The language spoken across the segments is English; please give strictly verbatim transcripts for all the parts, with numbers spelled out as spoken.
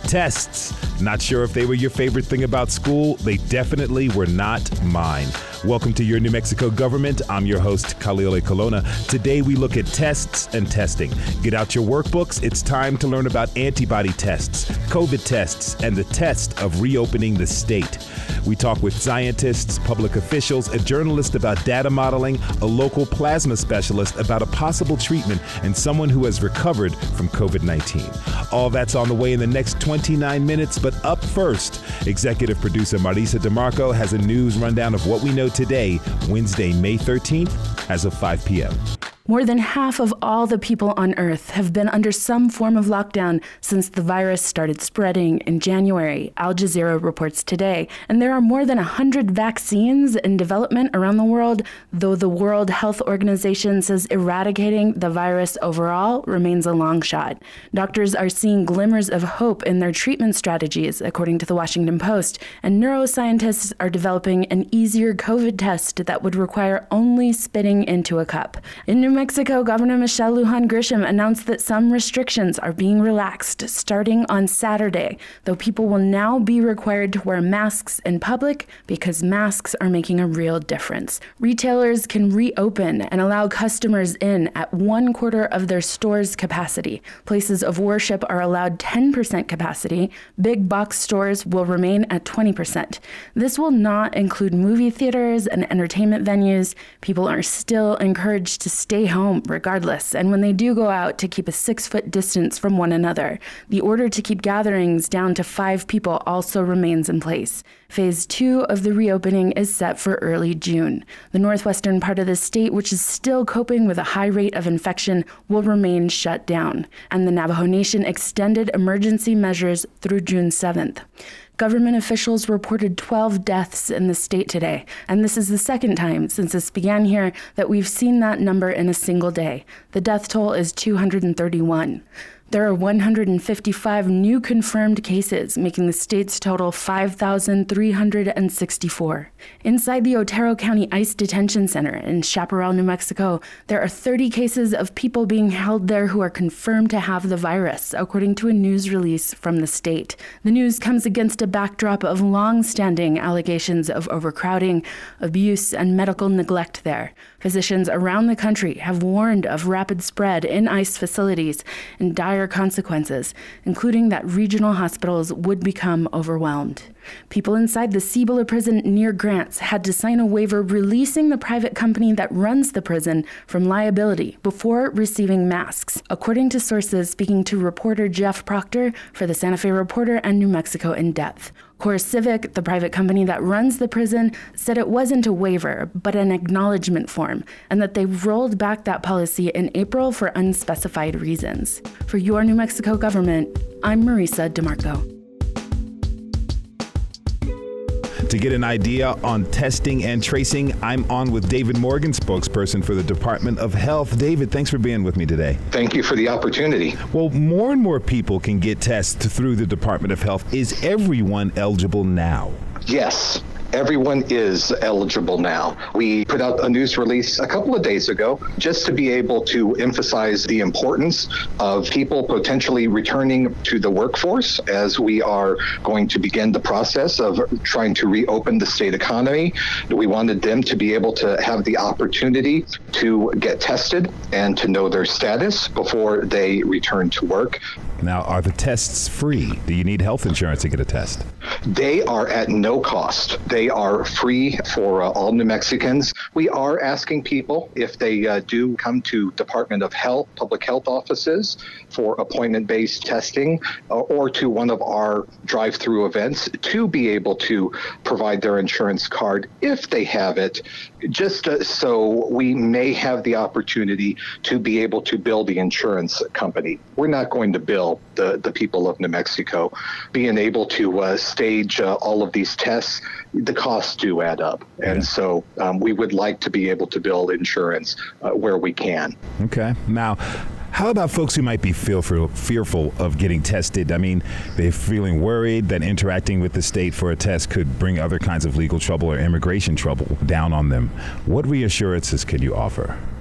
Tests. Not sure if they were your favorite thing about school? They definitely were not mine. Welcome to Your New Mexico Government. I'm your host, Khalil A. Colonna. Today we look at tests and testing. Get out your workbooks. It's time to learn about antibody tests, COVID tests, and the test of reopening the state. We talk with scientists, public officials, a journalist about data modeling, a local plasma specialist about a possible treatment, and someone who has recovered from COVID nineteen. All that's on the way in the next twenty-nine minutes, but up first, executive producer Marisa DeMarco has a news rundown of what we know today, Wednesday, May thirteenth, as of five p.m. More than half of all the people on Earth have been under some form of lockdown since the virus started spreading in January, Al Jazeera reports today. And there are more than one hundred vaccines in development around the world, though the World Health Organization says eradicating the virus overall remains a long shot. Doctors are seeing glimmers of hope in their treatment strategies, according to the Washington Post, and neuroscientists are developing an easier COVID test that would require only spitting into a cup. In New Mexico, Governor Michelle Lujan Grisham announced that some restrictions are being relaxed starting on Saturday, though people will now be required to wear masks in public because masks are making a real difference. Retailers can reopen and allow customers in at one quarter of their store's capacity. Places of worship are allowed ten percent capacity. Big box stores will remain at twenty percent. This will not include movie theaters and entertainment venues. People are still encouraged to stay home regardless, and when they do go out, to keep a six-foot distance from one another. The order to keep gatherings down to five people also remains in place. Phase two of the reopening is set for early June. The northwestern part of the state, which is still coping with a high rate of infection, will remain shut down, and the Navajo Nation extended emergency measures through June seventh. Government officials reported twelve deaths in the state today, and this is the second time since this began here that we've seen that number in a single day. The death toll is two hundred thirty-one. There are one hundred fifty-five new confirmed cases, making the state's total five thousand three hundred sixty-four. Inside the Otero County ICE Detention Center in Chaparral, New Mexico, there are thirty cases of people being held there who are confirmed to have the virus, according to a news release from the state. The news comes against a backdrop of long-standing allegations of overcrowding, abuse, and medical neglect there. Physicians around the country have warned of rapid spread in ICE facilities and dire consequences, including that regional hospitals would become overwhelmed. People inside the Cibola prison near Grants had to sign a waiver releasing the private company that runs the prison from liability before receiving masks, according to sources speaking to reporter Jeff Proctor for the Santa Fe Reporter and New Mexico In Depth. CoreCivic, the private company that runs the prison, said it wasn't a waiver, but an acknowledgement form, and that they rolled back that policy in April for unspecified reasons. For Your New Mexico Government, I'm Marisa DeMarco. To get an idea on testing and tracing, I'm on with David Morgan, spokesperson for the Department of Health. David, thanks for being with me today. Thank you for the opportunity. Well, more and more people can get tests through the Department of Health. Is everyone eligible now? Yes. Everyone is eligible now. We put out a news release a couple of days ago just to be able to emphasize the importance of people potentially returning to the workforce as we are going to begin the process of trying to reopen the state economy. We wanted them to be able to have the opportunity to get tested and to know their status before they return to work. Now, are the tests free? Do you need health insurance to get a test? They are at no cost. They are free for uh, all New Mexicans. We are asking people if they uh, do come to Department of Health, public health offices for appointment-based testing uh, or to one of our drive-through events to be able to provide their insurance card if they have it, just uh, so we may have the opportunity to be able to bill the insurance company. We're not going to bill the, the people of New Mexico. Being able to uh, stage uh, all of these tests, the costs do add up. And yeah. so um, we would like to be able to bill insurance uh, where we can. Okay. Now, how about folks who might be fearful, fearful of getting tested? I mean, they're feeling worried that interacting with the state for a test could bring other kinds of legal trouble or immigration trouble down on them. What reassurances can you offer?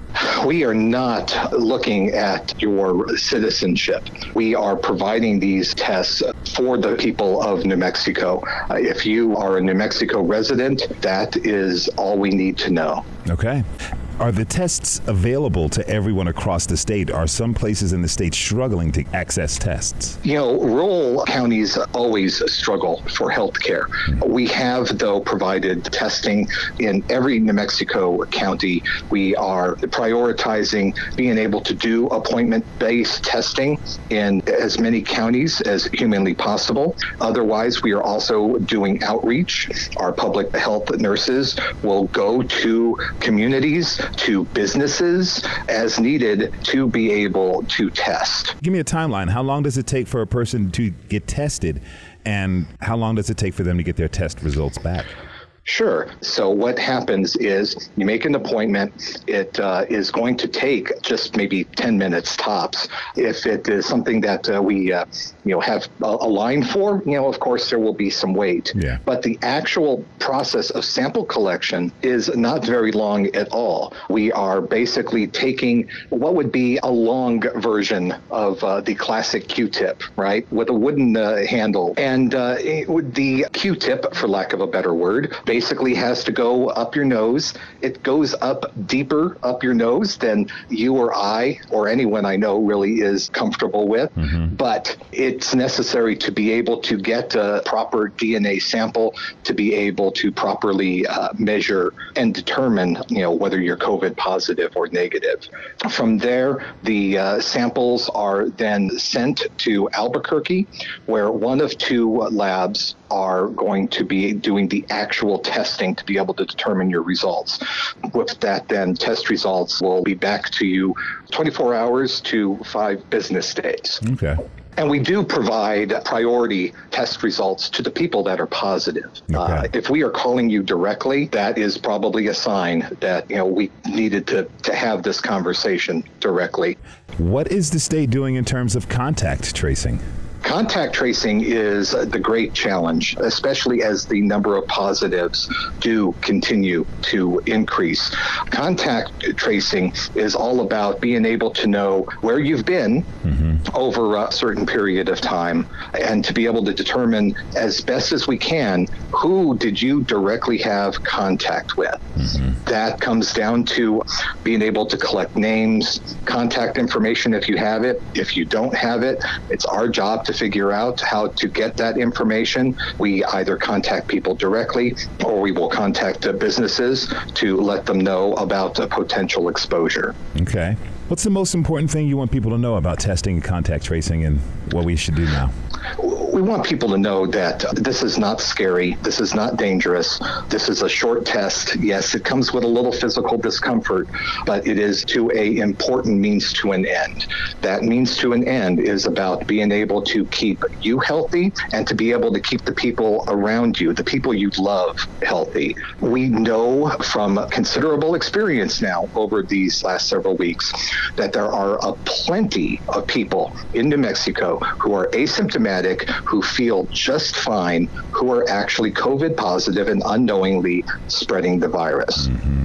We are not looking at your citizenship. We are providing these tests for the people of New Mexico. Uh, if you are a New Mexico resident, that is all we need to know. Okay. Are the tests available to everyone across the state? Are some places in the state struggling to access tests? You know, rural counties always struggle for health care. We have, though, provided testing in every New Mexico county. We are prioritizing being able to do appointment-based testing in as many counties as humanly possible. Otherwise, we are also doing outreach. Our public health nurses will go to communities, to businesses as needed to be able to test. Give me a timeline. How long does it take for a person to get tested, and how long does it take for them to get their test results back? Sure. So what happens is you make an appointment. It uh, is going to take just maybe ten minutes tops. If it is something that uh, we uh, you know have a, a line for, you know, of course there will be some wait. Yeah. But the actual process of sample collection is not very long at all. We are basically taking what would be a long version of uh, the classic Q-tip, right, with a wooden uh, handle. And uh, it would, the Q-tip, for lack of a better word, basically has to go up your nose. It goes up deeper up your nose than you or I or anyone I know really is comfortable with. Mm-hmm. But it's necessary to be able to get a proper D N A sample to be able to properly uh, measure and determine, you know, whether you're COVID positive or negative. From there, the uh, samples are then sent to Albuquerque, where one of two labs are going to be doing the actual testing to be able to determine your results. With that, then test results will be back to you twenty-four hours to five business days. Okay. And we do provide priority test results to the people that are positive. Okay. Uh, if we are calling you directly, that is probably a sign that, you know, we needed to, to have this conversation directly. What is the state doing in terms of contact tracing? Contact tracing is the great challenge, especially as the number of positives do continue to increase. Contact tracing is all about being able to know where you've been mm-hmm. over a certain period of time, and to be able to determine as best as we can, who did you directly have contact with? Mm-hmm. That comes down to being able to collect names, contact information if you have it. If you don't have it, it's our job to figure out how to get that information. We either contact people directly, or we will contact uh, businesses to let them know about a potential exposure. Okay. What's the most important thing you want people to know about testing and contact tracing, and what we should do now? We want people to know that this is not scary. This is not dangerous. This is a short test. Yes, it comes with a little physical discomfort, but it is to a important means to an end. That means to an end is about being able to keep you healthy and to be able to keep the people around you, the people you love, healthy. We know from considerable experience now over these last several weeks that there are a plenty of people in New Mexico who are asymptomatic, who feel just fine, who are actually COVID positive and unknowingly spreading the virus. Mm-hmm.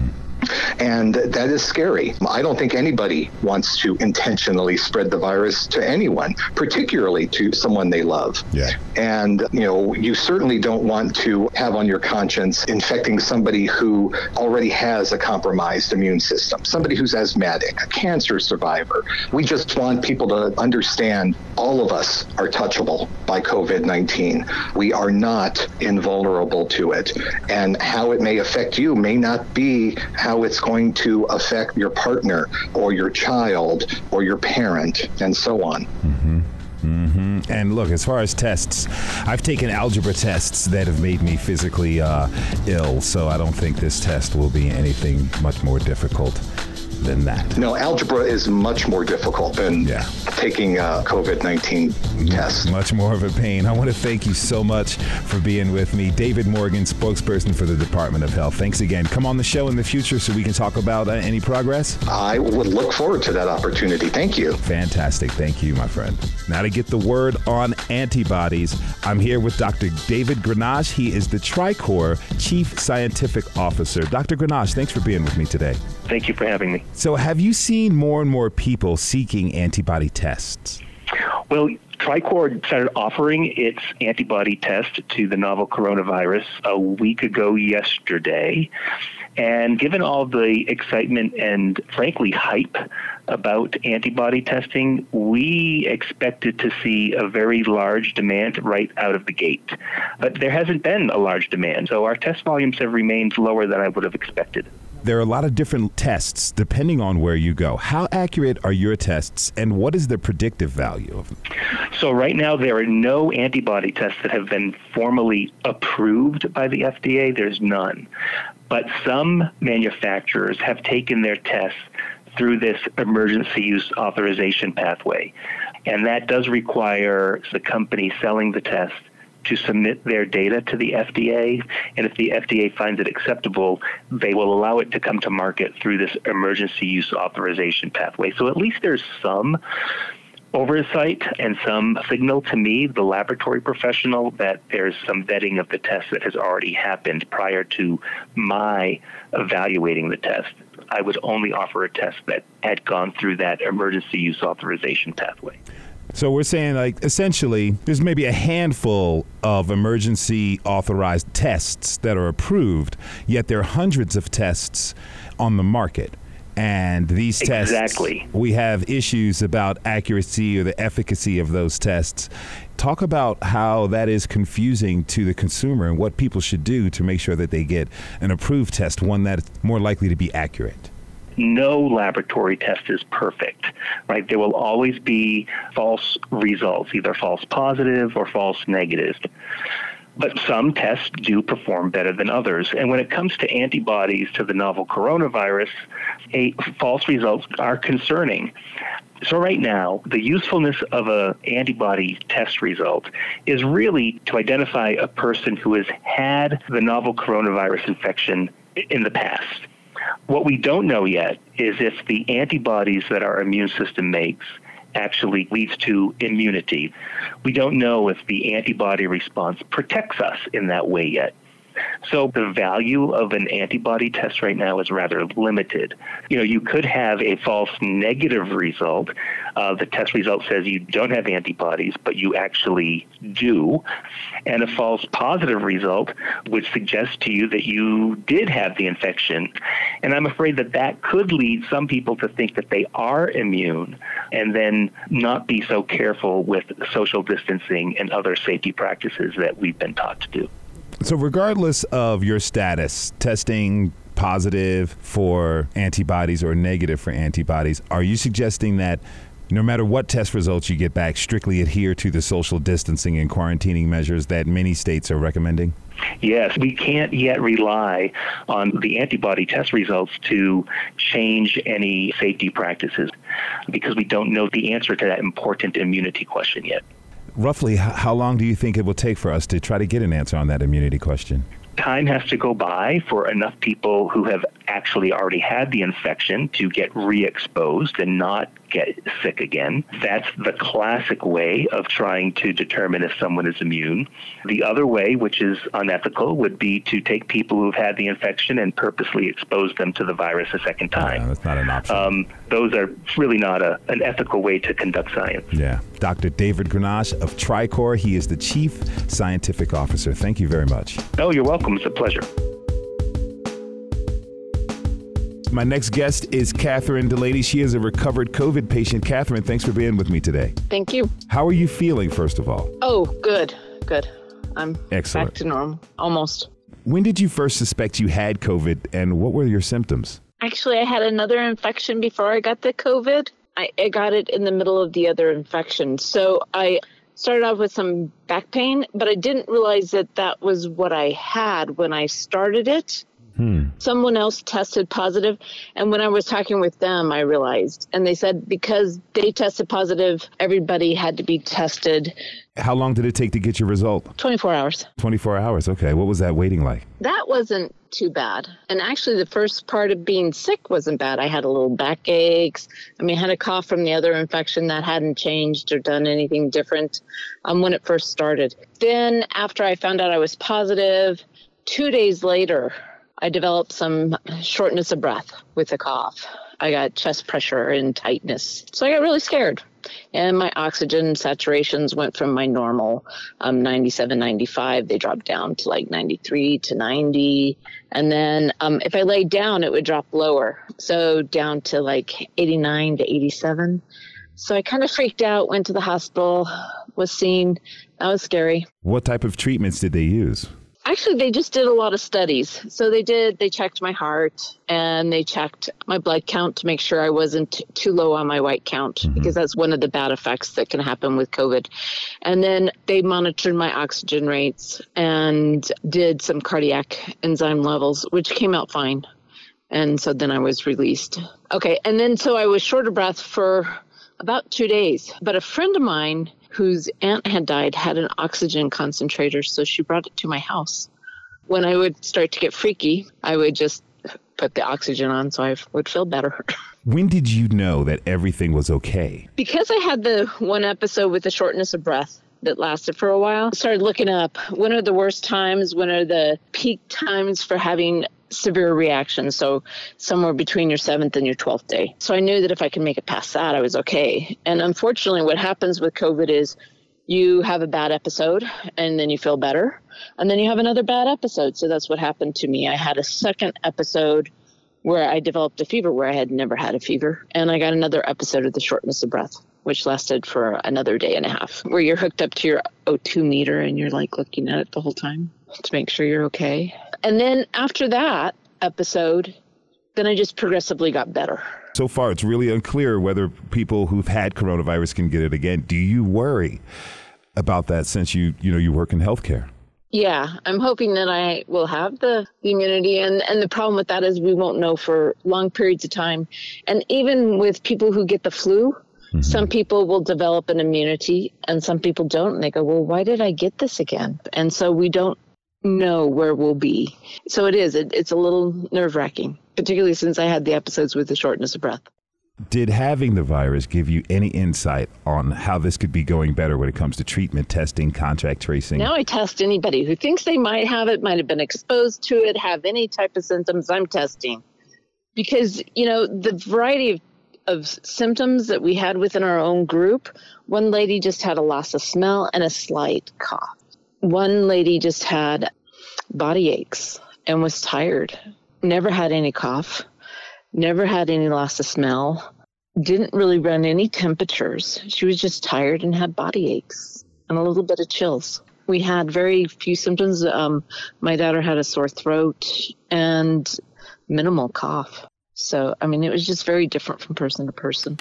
And that is scary. I don't think anybody wants to intentionally spread the virus to anyone, particularly to someone they love. Yeah. And, you know, you certainly don't want to have on your conscience infecting somebody who already has a compromised immune system, somebody who's asthmatic, a cancer survivor. We just want people to understand all of us are touchable by COVID nineteen. We are not invulnerable to it. And how it may affect you may not be how it's going to affect your partner or your child or your parent, and so on. Mm-hmm. Mm-hmm. And look, as far as tests, I've taken algebra tests that have made me physically uh, ill, so I don't think this test will be anything much more difficult than that. No, algebra is much more difficult than yeah. taking a COVID nineteen test. Much more of a pain. I want to thank you so much for being with me. David Morgan, spokesperson for the Department of Health. Thanks again. Come on the show in the future so we can talk about uh, any progress. I would look forward to that opportunity. Thank you. Fantastic. Thank you, my friend. Now to get the word on antibodies, I'm here with Doctor David Grenache. He is the TriCor Chief Scientific Officer. Doctor Grenache, thanks for being with me today. Thank you for having me. So have you seen more and more people seeking antibody tests? Well, TriCor started offering its antibody test to the novel coronavirus a week ago yesterday. And given all the excitement and, frankly, hype about antibody testing, we expected to see a very large demand right out of the gate. But there hasn't been a large demand, so our test volumes have remained lower than I would have expected. There are a lot of different tests depending on where you go. How accurate are your tests, and what is the predictive value of them? So right now, there are no antibody tests that have been formally approved by the F D A. There's none. But some manufacturers have taken their tests through this emergency use authorization pathway. And that does require the company selling the test to submit their data to the F D A, and if the F D A finds it acceptable, they will allow it to come to market through this emergency use authorization pathway. So at least there's some oversight and some signal to me, the laboratory professional, that there's some vetting of the test that has already happened prior to my evaluating the test. I would only offer a test that had gone through that emergency use authorization pathway. So we're saying, like, essentially, there's maybe a handful of emergency authorized tests that are approved, yet there are hundreds of tests on the market. And these tests, exactly. we have issues about accuracy or the efficacy of those tests. Talk about how that is confusing to the consumer and what people should do to make sure that they get an approved test, one that's more likely to be accurate. No laboratory test is perfect, right? There will always be false results, either false positive or false negative. But some tests do perform better than others. And when it comes to antibodies to the novel coronavirus, a, false results are concerning. So right now, the usefulness of an antibody test result is really to identify a person who has had the novel coronavirus infection in the past. What we don't know yet is if the antibodies that our immune system makes actually leads to immunity. We don't know if the antibody response protects us in that way yet. So the value of an antibody test right now is rather limited. You know, you could have a false negative result. Uh, the test result says you don't have antibodies, but you actually do. And a false positive result would suggest to you that you did have the infection. And I'm afraid that that could lead some people to think that they are immune and then not be so careful with social distancing and other safety practices that we've been taught to do. So regardless of your status, testing positive for antibodies or negative for antibodies, are you suggesting that no matter what test results you get back, strictly adhere to the social distancing and quarantining measures that many states are recommending? Yes, we can't yet rely on the antibody test results to change any safety practices because we don't know the answer to that important immunity question yet. Roughly, how long do you think it will take for us to try to get an answer on that immunity question? Time has to go by for enough people who have actually already had the infection to get re-exposed and not get sick again. That's the classic way of trying to determine if someone is immune. The other way, which is unethical, would be to take people who've had the infection and purposely expose them to the virus a second time. Yeah, that's not an option. Um, those are really not a, an ethical way to conduct science. Yeah. Doctor David Grenache of TriCor. He is the Chief Scientific Officer. Thank you very much. Oh, you're welcome. It's a pleasure. My next guest is Catherine Delaney. She is a recovered COVID patient. Catherine, thanks for being with me today. Thank you. How are you feeling, first of all? Oh, good, good. I'm Excellent. back to normal, almost. When did you first suspect you had COVID, and what were your symptoms? Actually, I had another infection before I got the COVID. I, I got it in the middle of the other infection. So I started off with some back pain, but I didn't realize that that was what I had when I started it. Hmm. Someone else tested positive, and when I was talking with them, I realized, and they said because they tested positive, everybody had to be tested. How long did it take to get your result? twenty-four hours. twenty-four hours, okay. What was that waiting like? That wasn't too bad. And actually, the first part of being sick wasn't bad. I had a little backaches. I mean, I had a cough from the other infection that hadn't changed or done anything different um, when it first started. Then after I found out I was positive, two days later, I developed some shortness of breath with the cough. I got chest pressure and tightness. So I got really scared. And my oxygen saturations went from my normal um, ninety-seven, ninety-five. They dropped down to like ninety-three to ninety. And then um, if I laid down, it would drop lower. So down to like eighty-nine to eighty-seven. So I kind of freaked out, went to the hospital, was seen. That was scary. What type of treatments did they use? Actually, they just did a lot of studies. So they did, they checked my heart and they checked my blood count to make sure I wasn't t- too low on my white count, mm-hmm. because that's one of the bad effects that can happen with COVID. And then they monitored my oxygen rates and did some cardiac enzyme levels, which came out fine. And so then I was released. Okay. And then so I was short of breath for about two days. But a friend of mine whose aunt had died had an oxygen concentrator, so she brought it to my house. When I would start to get freaky, I would just put the oxygen on so I would feel better. When did you know that everything was okay? Because I had the one episode with the shortness of breath that lasted for a while, I started looking up when are the worst times, when are the peak times for having severe reactions, so somewhere between your seventh and your twelfth day. So I knew that if I could make it past that, I was okay. And unfortunately, what happens with COVID is you have a bad episode and then you feel better, and then you have another bad episode. So that's what happened to me. I had a second episode where I developed a fever where I had never had a fever, and I got another episode of the shortness of breath, which lasted for another day and a half, where you're hooked up to your O two meter and you're like looking at it the whole time to make sure you're okay. And then after that episode, then I just progressively got better. So far, it's really unclear whether people who've had coronavirus can get it again. Do you worry about that since you, you know, you work in healthcare? Yeah, I'm hoping that I will have the, the immunity. And, and the problem with that is we won't know for long periods of time. And even with people who get the flu, mm-hmm. some people will develop an immunity and some people don't. And they go, well, why did I get this again? And so we don't know where we'll be. So it is, it, it's a little nerve wracking, particularly since I had the episodes with the shortness of breath. Did having the virus give you any insight on how this could be going better when it comes to treatment, testing, contact tracing? Now I test anybody who thinks they might have it, might have been exposed to it, have any type of symptoms. I'm testing because, you know, the variety of, of symptoms that we had within our own group, one lady just had a loss of smell and a slight cough. One lady just had body aches and was tired, never had any cough, never had any loss of smell, didn't really run any temperatures. She was just tired and had body aches and a little bit of chills. We had very few symptoms. Um, my daughter had a sore throat and minimal cough. So, I mean, it was just very different from person to person.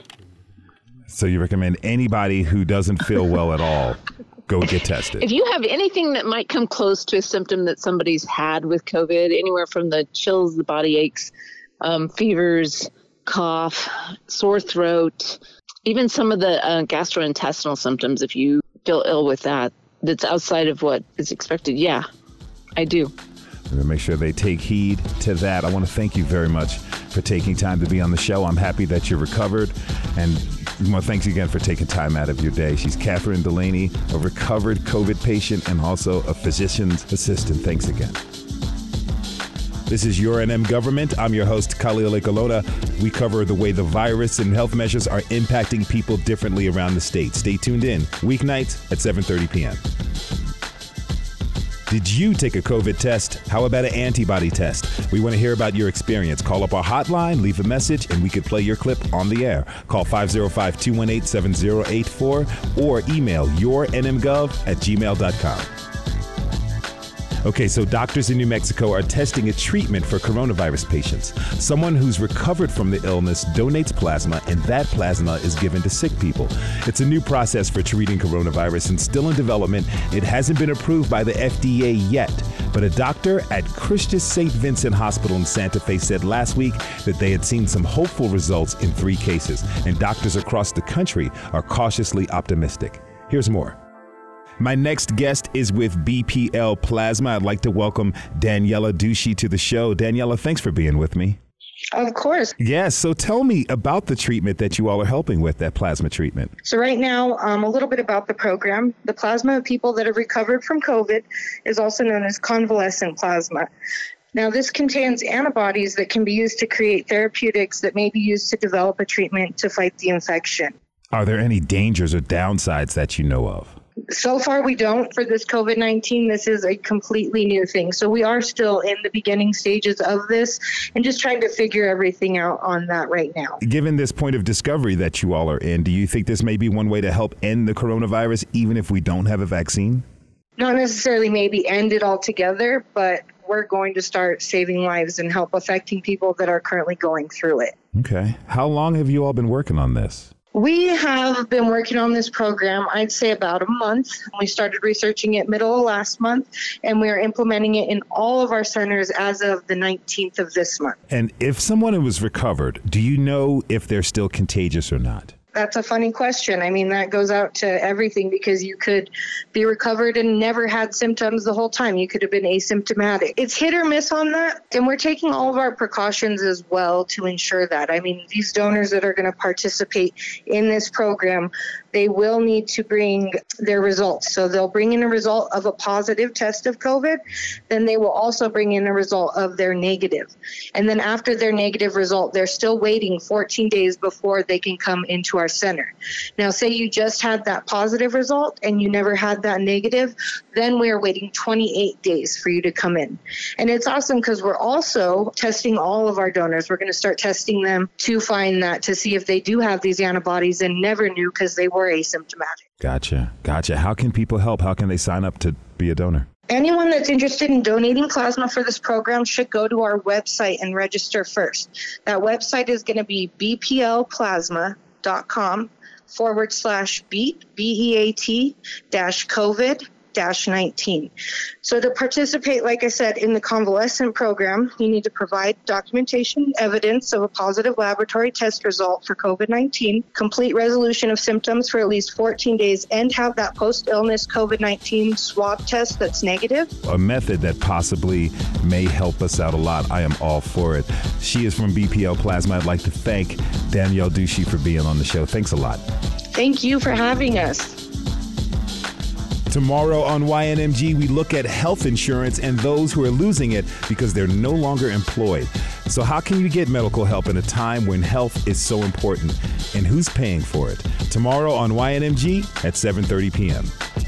So you recommend anybody who doesn't feel well at all go get tested? If you have anything that might come close to a symptom that somebody's had with COVID, anywhere from the chills, the body aches, um, fevers, cough, sore throat, even some of the uh, gastrointestinal symptoms, if you feel ill with that, that's outside of what is expected. Yeah, I do. We're going to make sure they take heed to that. I want to thank you very much for taking time to be on the show. I'm happy that you're recovered. And well, thanks again for taking time out of your day. She's Catherine Delaney, a recovered COVID patient and also a physician's assistant. Thanks again. This is Your N M Government. I'm your host, Khalil Ekulona. We cover the way the virus and health measures are impacting people differently around the state. Stay tuned in weeknights at seven thirty p.m. Did you take a COVID test? How about an antibody test? We want to hear about your experience. Call up our hotline, leave a message, and we could play your clip on the air. Call five oh five, two one eight, seven oh eight four or email your n m gov at gmail dot com. Okay, so doctors in New Mexico are testing a treatment for coronavirus patients. Someone who's recovered from the illness donates plasma, and that plasma is given to sick people. It's a new process for treating coronavirus and still in development. It hasn't been approved by the F D A yet, but a doctor at Christus Saint Vincent Hospital in Santa Fe said last week that they had seen some hopeful results in three cases, and doctors across the country are cautiously optimistic. Here's more. My next guest is with B P L Plasma. I'd like to welcome Daniela Ducey to the show. Daniela, thanks for being with me. Of course. Yes. So tell me about the treatment that you all are helping with, that plasma treatment. So right now, um, a little bit about the program. The plasma of people that have recovered from COVID is also known as convalescent plasma. Now, this contains antibodies that can be used to create therapeutics that may be used to develop a treatment to fight the infection. Are there any dangers or downsides that you know of? So far, we don't for this COVID nineteen. This is a completely new thing. So we are still in the beginning stages of this and just trying to figure everything out on that right now. Given this point of discovery that you all are in, do you think this may be one way to help end the coronavirus, even if we don't have a vaccine? Not necessarily maybe end it altogether, but we're going to start saving lives and help affecting people that are currently going through it. Okay. How long have you all been working on this? We have been working on this program, I'd say about a month. We started researching it middle of last month, and we are implementing it in all of our centers as of the nineteenth of this month. And if someone was recovered, do you know if they're still contagious or not? That's a funny question. I mean, that goes out to everything because you could be recovered and never had symptoms the whole time. You could have been asymptomatic. It's hit or miss on that. And we're taking all of our precautions as well to ensure that. I mean, these donors that are going to participate in this program, they will need to bring their results. So they'll bring in a result of a positive test of COVID. Then they will also bring in a result of their negative. And then after their negative result, they're still waiting fourteen days before they can come into our center. Now, say you just had that positive result and you never had that negative, then we are waiting twenty-eight days for you to come in. And it's awesome because we're also testing all of our donors. We're going to start testing them to find that, to see if they do have these antibodies and never knew because they were asymptomatic. Gotcha. Gotcha. How can people help? How can they sign up to be a donor? Anyone that's interested in donating plasma for this program should go to our website and register first. That website is going to be bplplasma.com forward slash beat, B E A T dash COVID dash nineteen. So to participate, like I said, in the convalescent program, you need to provide documentation evidence of a positive laboratory test result for COVID nineteen, complete resolution of symptoms for at least fourteen days, and have that post-illness COVID nineteen swab test that's negative. A method that possibly may help us out a lot. I am all for it. She is from B P L Plasma. I'd like to thank Danielle Ducey for being on the show. Thanks a lot. Thank you for having us. Tomorrow on Y N M G, we look at health insurance and those who are losing it because they're no longer employed. So how can you get medical help in a time when health is so important? And who's paying for it? Tomorrow on Y N M G at seven thirty p.m.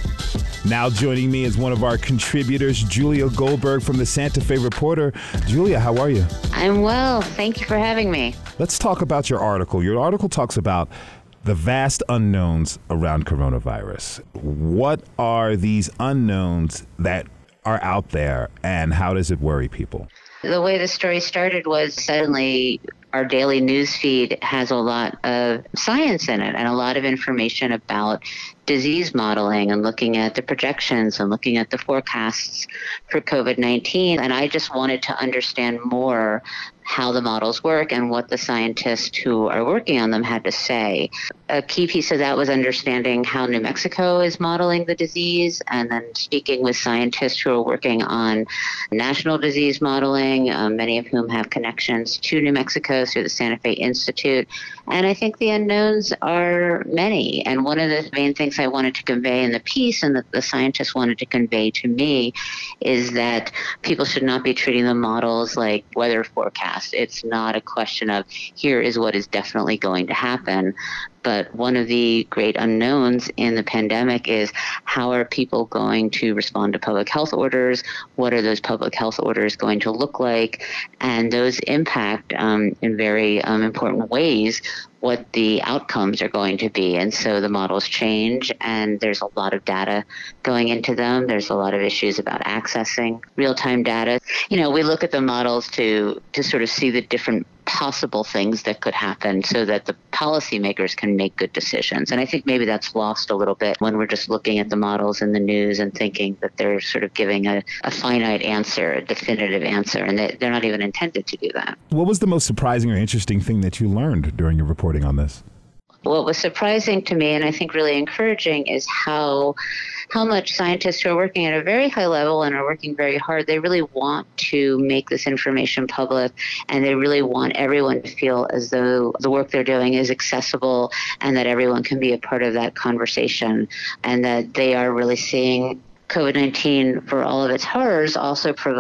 Now joining me is one of our contributors, Julia Goldberg from the Santa Fe Reporter. Julia, how are you? I'm well. Thank you for having me. Let's talk about your article. Your article talks about the vast unknowns around coronavirus. What are these unknowns that are out there, and how does it worry people? The way the story started was suddenly our daily news feed has a lot of science in it and a lot of information about disease modeling and looking at the projections and looking at the forecasts for COVID nineteen. And I just wanted to understand more how the models work and what the scientists who are working on them had to say. A key piece of that was understanding how New Mexico is modeling the disease, and then speaking with scientists who are working on national disease modeling, um, many of whom have connections to New Mexico through the Santa Fe Institute. And I think the unknowns are many. And one of the main things I wanted to convey in the piece, and that the scientists wanted to convey to me, is that people should not be treating the models like weather forecasts. It's not a question of here is what is definitely going to happen. But one of the great unknowns in the pandemic is how are people going to respond to public health orders? What are those public health orders going to look like? And those impact um, in very um, important ways what the outcomes are going to be. And so the models change, and there's a lot of data going into them. There's a lot of issues about accessing real-time data. You know, we look at the models to to sort of see the different possible things that could happen so that the policymakers can make good decisions. And I think maybe that's lost a little bit when we're just looking at the models in the news and thinking that they're sort of giving a, a finite answer, a definitive answer, and they, they're not even intended to do that. What was the most surprising or interesting thing that you learned during your reporting on this? What was surprising to me, and I think really encouraging, is how how much scientists who are working at a very high level and are working very hard, they really want to make this information public, and they really want everyone to feel as though the work they're doing is accessible and that everyone can be a part of that conversation, and that they are really seeing COVID nineteen, for all of its horrors, also provide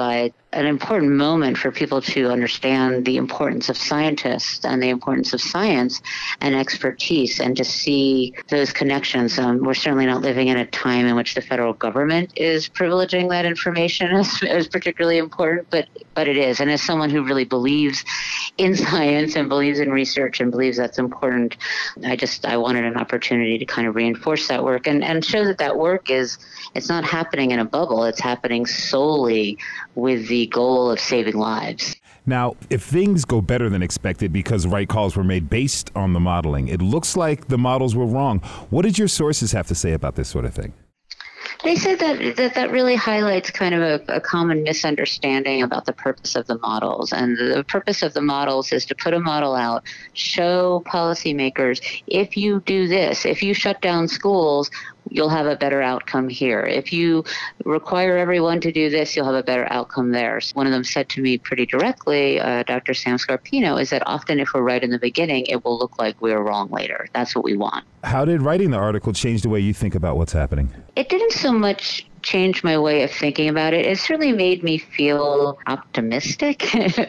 an important moment for people to understand the importance of scientists and the importance of science and expertise, and to see those connections. Um, we're certainly not living in a time in which the federal government is privileging that information as, as particularly important, but but it is. And as someone who really believes in science and believes in research and believes that's important, I just I wanted an opportunity to kind of reinforce that work and, and show that that work is, it's not happening in a bubble. It's happening solely with the goal of saving lives. Now, if things go better than expected because right calls were made based on the modeling, it looks like the models were wrong. What did your sources have to say about this sort of thing? They said that that, that really highlights kind of a, a common misunderstanding about the purpose of the models. And the purpose of the models is to put a model out, show policymakers, if you do this, if you shut down schools, you'll have a better outcome here. If you require everyone to do this, you'll have a better outcome there. So one of them said to me pretty directly, uh, Doctor Sam Scarpino, is that often if we're right in the beginning, it will look like we're wrong later. That's what we want. How did writing the article change the way you think about what's happening? It didn't so much change my way of thinking about it. It certainly made me feel optimistic,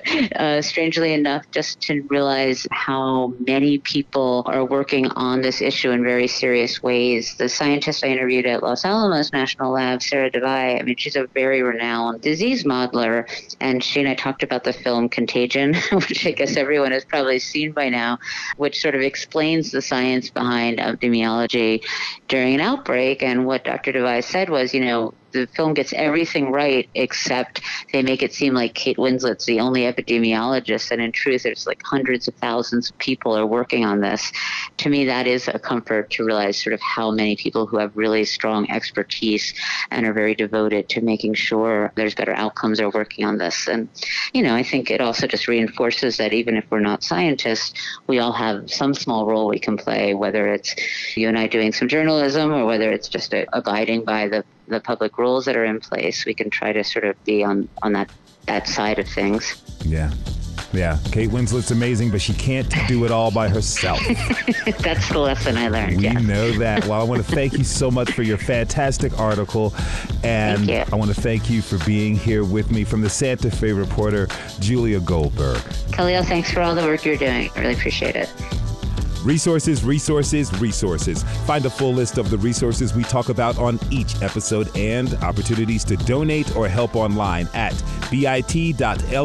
uh, strangely enough, just to realize how many people are working on this issue in very serious ways. The scientist I interviewed at Los Alamos National Lab, Sarah Devay, I mean, she's a very renowned disease modeler, and she and I talked about the film Contagion, which I guess everyone has probably seen by now, which sort of explains the science behind epidemiology during an outbreak. And what Doctor Devay said was, you know, the film gets everything right, except they make it seem like Kate Winslet's the only epidemiologist, and in truth, there's like hundreds of thousands of people are working on this. To me, that is a comfort to realize sort of how many people who have really strong expertise and are very devoted to making sure there's better outcomes are working on this. And, you know, I think it also just reinforces that even if we're not scientists, we all have some small role we can play, whether it's you and I doing some journalism or whether it's just a, abiding by the the public rules that are in place. We can try to sort of be on, on that, that side of things. Yeah. Yeah. Kate Winslet's amazing, but she can't do it all by herself. That's the lesson I learned. We yeah. know that. Well, I want to thank you so much for your fantastic article. And I want to thank you for being here with me. From the Santa Fe reporter, Julia Goldberg. Khalil, thanks for all the work you're doing. I really appreciate it. Resources, resources, resources. Find a full list of the resources we talk about on each episode and opportunities to donate or help online at bit.ly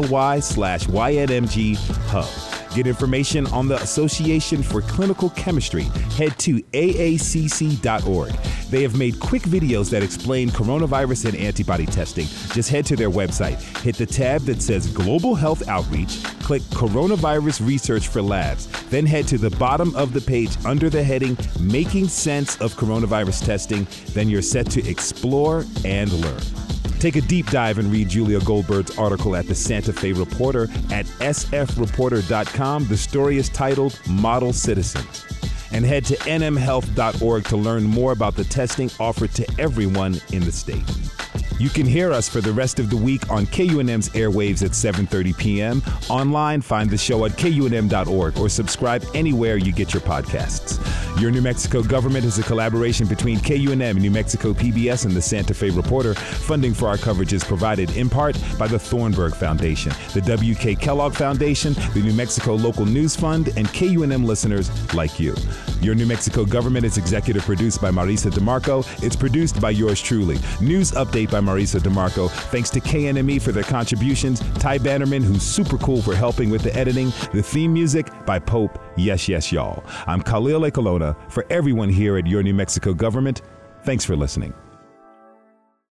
slash YNMG Hub. Get information on the Association for Clinical Chemistry. Head to A A C C dot org. They have made quick videos that explain coronavirus and antibody testing. Just head to their website, hit the tab that says Global Health Outreach, click Coronavirus Research for Labs, then head to the bottom of the page under the heading Making Sense of Coronavirus Testing. Then you're set to explore and learn. Take a deep dive and read Julia Goldberg's article at the Santa Fe Reporter at s f reporter dot com. The story is titled Model Citizens. And head to n m health dot org to learn more about the testing offered to everyone in the state. You can hear us for the rest of the week on K U N M's airwaves at seven thirty p.m. Online, find the show at K U N M dot org or subscribe anywhere you get your podcasts. Your New Mexico Government is a collaboration between K U N M, New Mexico P B S, and the Santa Fe Reporter. Funding for our coverage is provided in part by the Thornburg Foundation, the W K Kellogg Foundation, the New Mexico Local News Fund, and K U N M listeners like you. Your New Mexico Government is executive produced by Marisa DeMarco. It's produced by yours truly. News update by Marisa DeMarco. Thanks to K N M E for their contributions. Ty Bannerman, who's super cool, for helping with the editing. The theme music by Pope. Yes, yes, y'all. I'm Khalil A. Colonna. For everyone here at Your New Mexico Government, thanks for listening.